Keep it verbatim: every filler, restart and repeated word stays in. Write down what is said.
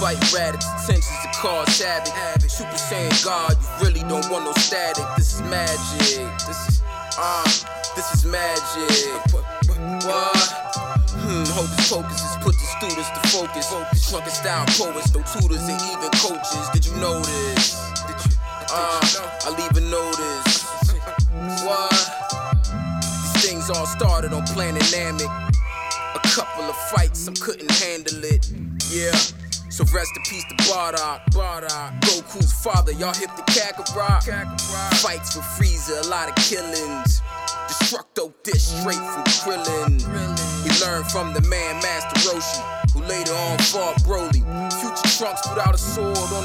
Fight Radic's intentions to cause havoc. Super Saiyan God, you really don't want no static. This is magic. This is, uh, this is magic. What? Hmm, hocus pocus has put the students to focus. Shrunken style poets, no tutors and even coaches. Did you notice? Did you? Uh, I'll even notice. What? These things all started on Planet Namek. A couple of fights, I couldn't handle it. Yeah. So rest in peace to Bardock. Bardock. Goku's father, y'all hip the Kakarot. Kakarot. Fights with Frieza, a lot of killings. Destructo dish straight from Krillin. He learned from the man Master Roshi, who later on fought Broly. Future Trunks put out a sword on